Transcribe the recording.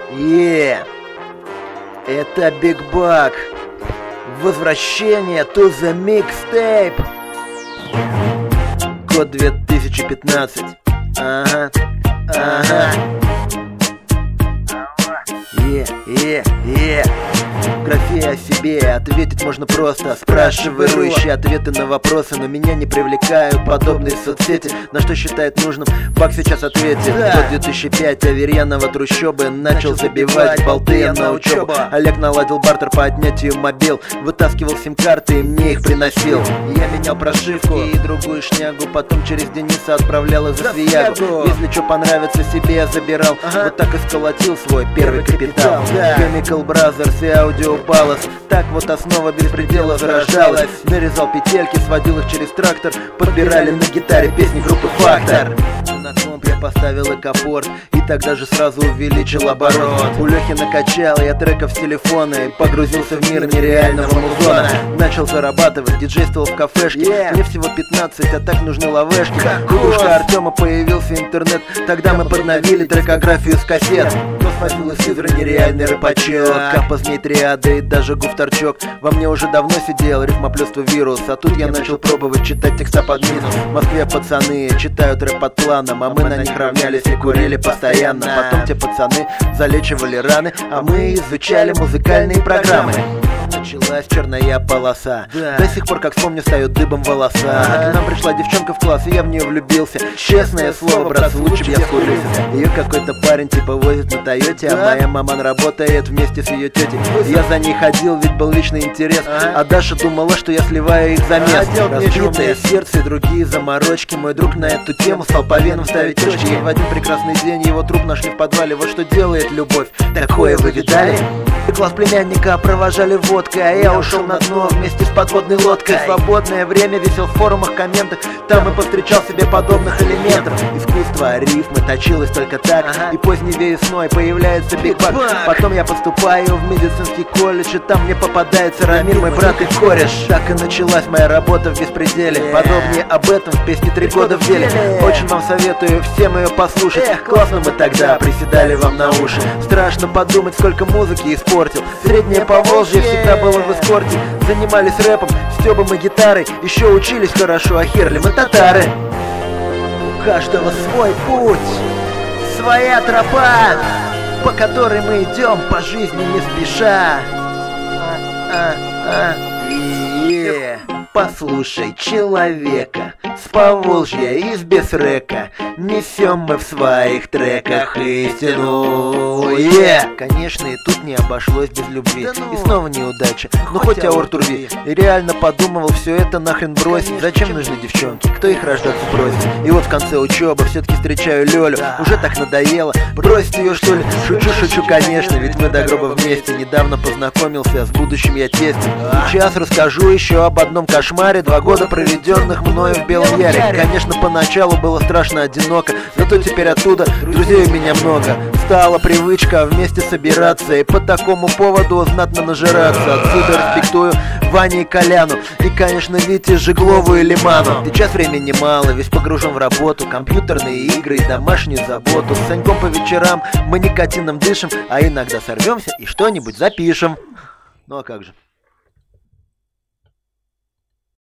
Это Big Bug. Возвращение to the mixtape. Год 2015. Ага. Графе о себе ответить можно просто. Спрашивающие ответы на вопросы, но меня не привлекают подобные соцсети. На что считает нужным Баг сейчас ответит. Год 2005, Аверьянова трущобы. Начал забивать болты на учебу. Олег наладил бартер по отнятию мобил. Вытаскивал сим-карты и мне их приносил. Я менял прошивку и другую шнягу. Потом через Дениса отправлял их за свиягу. Если что понравится себе, я забирал. Вот так и сколотил свой первый капитал. Chemical Brothers и Audio Palace. Так вот основа беспредела зарождалась. Нарезал петельки, сводил их через трактор. Подбирали на гитаре песни группы Фактор. На комп я поставил экопорт и тогда же сразу увеличил оборот. У Лехи накачал я треков с телефона и погрузился в мир нереального музона. Начал зарабатывать, диджействовал в кафешке. Мне всего 15, а так нужны лавешки. У дружка Артема появился интернет. Тогда мы подновили трекографию с кассет. Но сводил из Сидра нереальный рэпачок. Капа, змей, триады и даже гуф-торчок. Во мне уже давно сидел рифмоплёство вирус. А тут я начал пробовать читать текста под минус. В Москве пацаны читают рэп под планом, а мы на них равнялись и курили постоянно. Потом те пацаны залечивали раны, а мы изучали музыкальные программы. Началась черная полоса. До сих пор, как вспомню, встают дыбом волоса. К нам пришла девчонка в класс, и я в нее влюбился. Честное слово, брат, лучше б я скурился. Ее какой-то парень типа возит на Тойоте, а моя мама работает вместе с ее тетей. Я за ней ходил, ведь был личный интерес. А Даша думала, что я сливаю их замес. Разбитое сердце и другие заморочки. Мой друг на эту тему стал по венам ставить точки. И в один прекрасный день его труп нашли в подвале. Вот что делает любовь, такое вы видали? Класс племянника провожали водкой, а я ушел на дно вместе с подводной лодкой. Свободное время висел в форумах, комментах. Там и повстречал себе подобных элементов. Искусство рифмы точилось только так. И поздней весной появляется Big Bug. Потом я поступаю в медицинский колледж, и там мне попадается Рамир, мой брат и кореш. Так и началась моя работа в беспределе. Подробнее об этом в песне «3 года в деле». Очень вам советую всем ее послушать. Классно мы тогда приседали вам на уши. Страшно подумать, сколько музыки испортил. Среднее Поволжье всегда было в эскорте. Занимались рэпом, стёбом и гитарой. Еще учились хорошо, а херли мы татары. У каждого свой путь, своя тропа, по которой мы идем по жизни не спеша. Послушай человека с Поволжья из Бесрека. Несем мы в своих треках истину. Конечно, и тут не обошлось без любви. И снова неудача, ну хоть аорту рви. И реально подумывал все это нахрен бросить. Зачем нужны девчонки, кто их рождаться просит? И вот в конце учебы все-таки встречаю Лёлю. Уже так надоело, бросить ее что ли? Шучу, конечно, ведь мы до гроба вместе. Недавно познакомился с будущим я тестем. Сейчас расскажу еще об одном кошмаре. 2 года проведенных мною в Белом Яре. Конечно, поначалу было страшно одиноко, зато теперь оттуда друзей у меня много. Стала привычка вместе собираться и по такому поводу знатно нажираться. Отсюда респектую Ване и Коляну и, конечно, Вите Жиглову и Лиману. Сейчас времени мало, весь погружен в работу, компьютерные игры и домашнюю заботу. С Саньком по вечерам мы никотином дышим, а иногда сорвемся и что-нибудь запишем. Ну а как же.